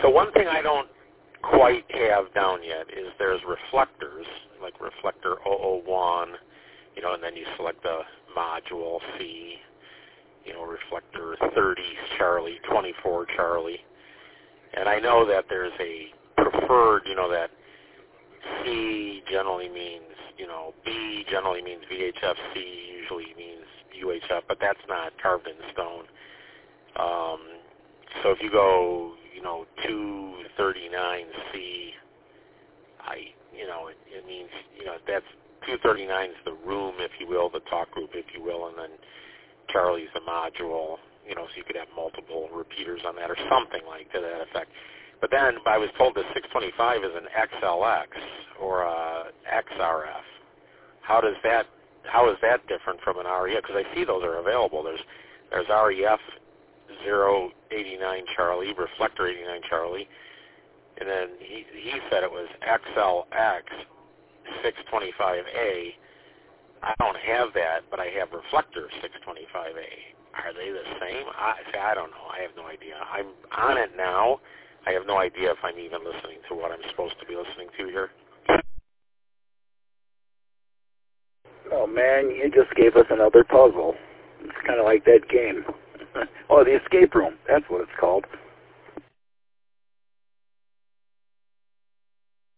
So one thing I don't quite have down yet is there's reflectors, like reflector 001, and then you select the module C, reflector 30 Charlie, 24 Charlie. And I know that there's a preferred, that C generally means, B generally means VHF, C usually means UHF, but that's not carved in stone. So if you go, 239C, it means, that's 239 is the room, if you will, the talk group, if you will, and then Charlie's the module, so you could have multiple repeaters on that or something like to that effect. But then I was told that 625 is an XLX or a XRF. How is that different from an REF? Because I see those are available. There's REF 089 Charlie, reflector 89 Charlie, and then he said it was XLX 625A. I don't have that, but I have reflector 625A. Are they the same? I don't know. I have no idea. I'm on it now. I have no idea if I'm even listening to what I'm supposed to be listening to here. Oh, man, you just gave us another puzzle. It's kind of like that game. Oh, the escape room. That's what it's called.